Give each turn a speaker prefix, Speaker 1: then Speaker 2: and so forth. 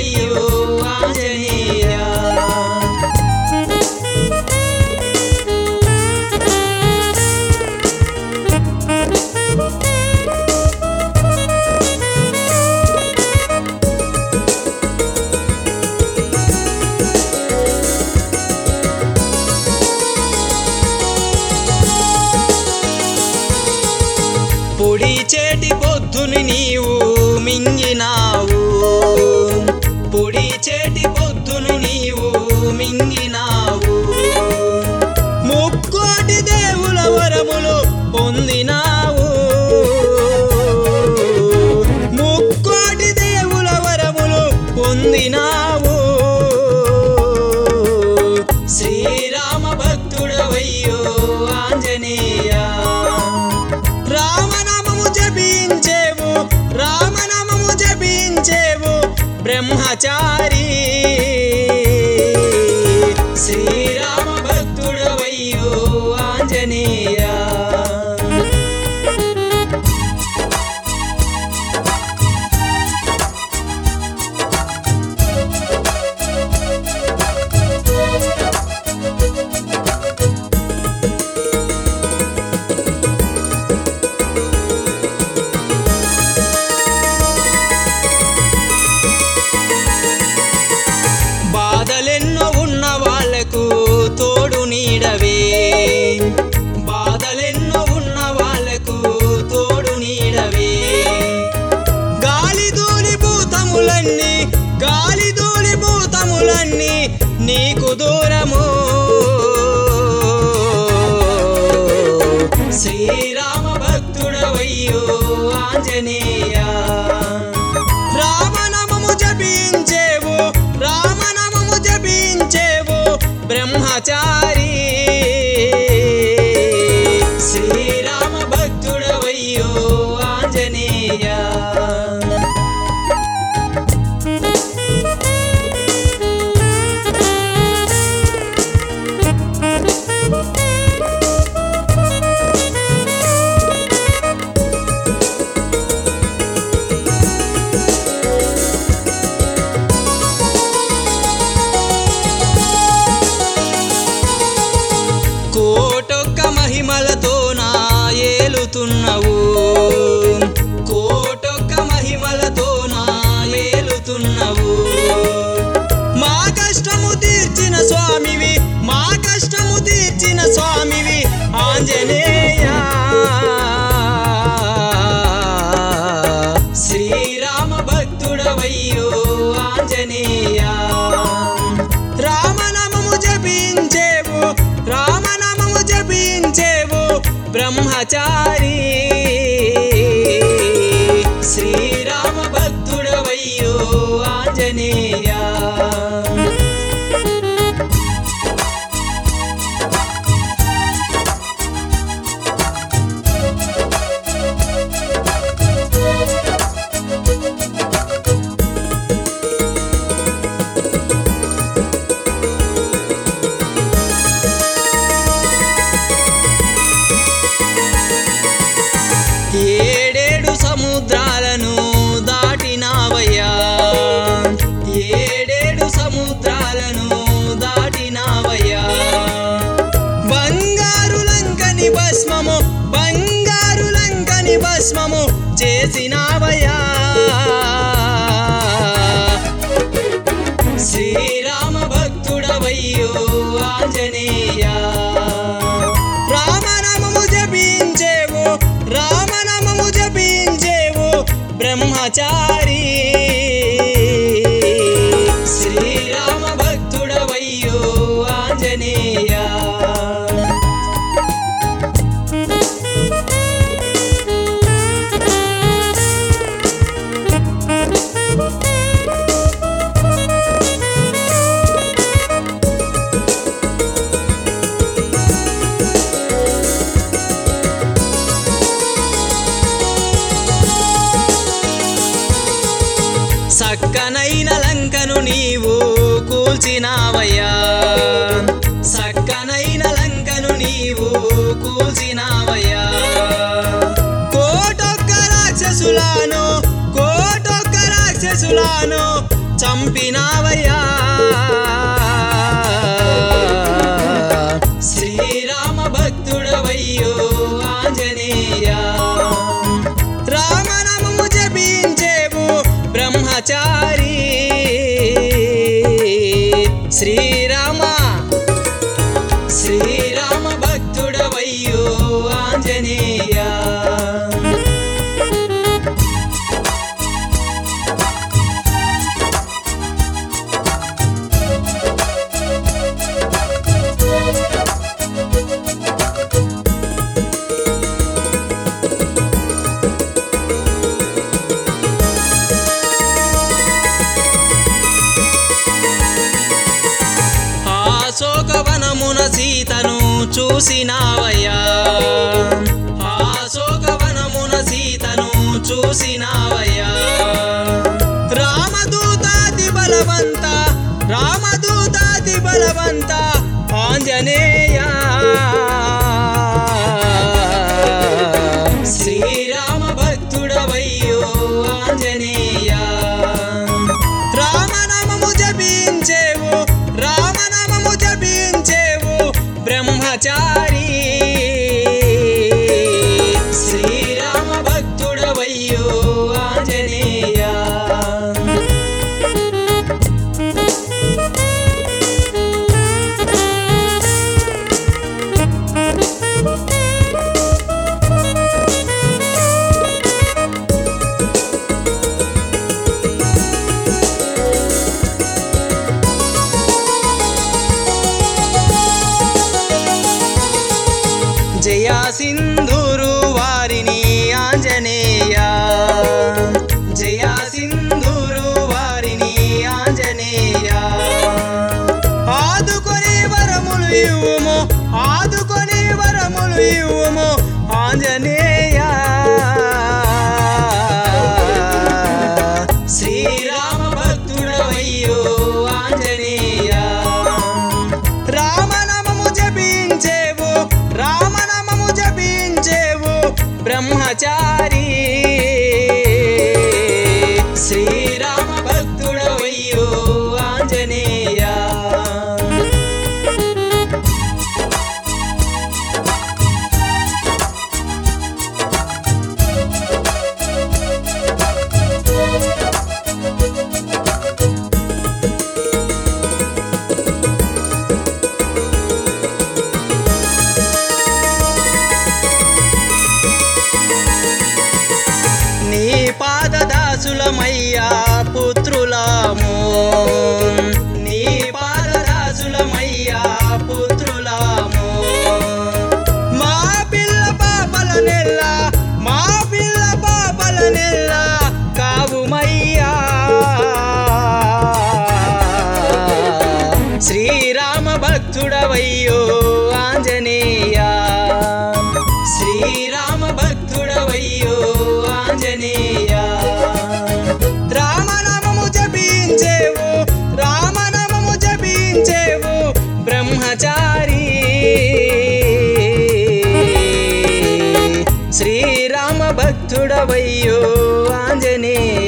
Speaker 1: భక్తుడవయ్యో ఆంజనేయ. పొడి చేటి పొద్దుని నీవు మింగినావు, పొడి చేటి పొద్దును నీవు మింగినావు. ముక్కోటి దేవుల వరములు పొందినావు, ముక్కోటి దేవుల వరములు పొందినావు. శ్రీరామ భక్తుడవయ్యో ఆంజనేయ. రామనామము జపించేవు, రామనామము జపించేవు బ్రహ్మచారి. శ్రీరామ భక్తుడవయ్యో ఆంజనేయ. బాధలెన్నో ఉన్న వాళ్ళకు తోడు నీడవే, బాధలెన్నో ఉన్న వాళ్ళకు తోడు నీడవే. గాలి ధూళి భూతములన్నీ, గాలి ధూళి భూతములన్నీ నీకు దూరము. శ్రీరామ భక్తుడవయ్యో ఆంజనేయ. రామనామము జపించేవు, రామనామము జపించేవు బ్రహ్మచారి. శ్రీరామ భక్తుడవయ్యో ఆంజనేయ. కోటొక్క మహిమలతో నా ఏలుతున్నవు, కోటొక్క మహిమలతో నా ఏలుతున్నవు. మా కష్టము తీర్చిన స్వామివి, మా కష్టము తీర్చిన స్వామివి ఆంజనేయ. శ్రీరామ భక్తుడవయ్యో ఆంజనేయ. రామనామము జపించేవు, రామనామము జపించేవు బ్రహ్మచారి. శ్రీరామ భక్తుడవయ్యో ఆంజనేయ. ఏడేడు సముద్రాలను దాటినావయ్యా, ఏడేడు సముద్రాలను దాటినావయ్యా. బంగారు లంకని భస్మము, బంగారు లంకని భస్మము చేసినావయ్యా. శ్రీరామ భక్తుడవయ్యో ఆంజనేయ. రామనామము జపించేవు, రామనామము జపించేవు బ్రహ్మచారి. శ్రీరామ భక్తుడవయ్యో ఆంజనేయ. సక్కనైన లంకను నీవు కూల్చినావయ్యా, సక్కనైన లంకను నీవు కూల్చినావయ్యా. కోటొక్క రాక్షసులాను, కోటొక్క రాక్షసులాను చంపినావయ్యా శ్రీరామ భక్తుడవయ్యో ఆంజనేయ రామనామము జపించేవు బ్రహ్మచారి శ్రీరామ శ్రీరామ భక్తుడవయ్యో ఆంజనేయ అశోకవనమున సీతను చూసినావయ్యా అశోకవనమున సీతను చూసినావయ్యా రామదూతాది బలవంత రామదూతాది బలవంత ఆంజనేయ శ్రీరామ భక్తుడవయ్యో ఆంజనేయ రామనామము జపించేవు రామనామము జపించేవు బ్రహ్మచారి శ్రీరామ భక్తుడవయ్యో ఆంజనేయ జయ సింధూరు వారిని ఆంజనేయ జయ సింధూరు వారిని ఆంజనేయ ఆదుకొని వరములు ఇవ్వుము ఆదుకొని వరములు ఇవ్వుము ఆంజనేయ శ్రీరామ భక్తుడవయ్యో ఆంజనేయ రామనామము జపించేవు రామనామము జపించేవు బ్రహ్మచారి శ్రీరామ భక్తుడవయ్యో ఆంజనేయ నీ పాదదాసులమయ్యా పుత్రులాము నీ పాదదాసులమయ్యా పుత్రులాము మా పిల్ల పాపల నెల్ల మా పిల్ల పాపల నెల్ల కావుమయ్యా శ్రీరామ భక్తుడవయ్యో ఆంజనేయ శ్రీరామ భక్తుడవయ్యో ఆంజనేయ రామనామము జపించేవు రామనామము జపించేవు బ్రహ్మచారి శ్రీరామ భక్తుడవయ్యో ఆంజనేయ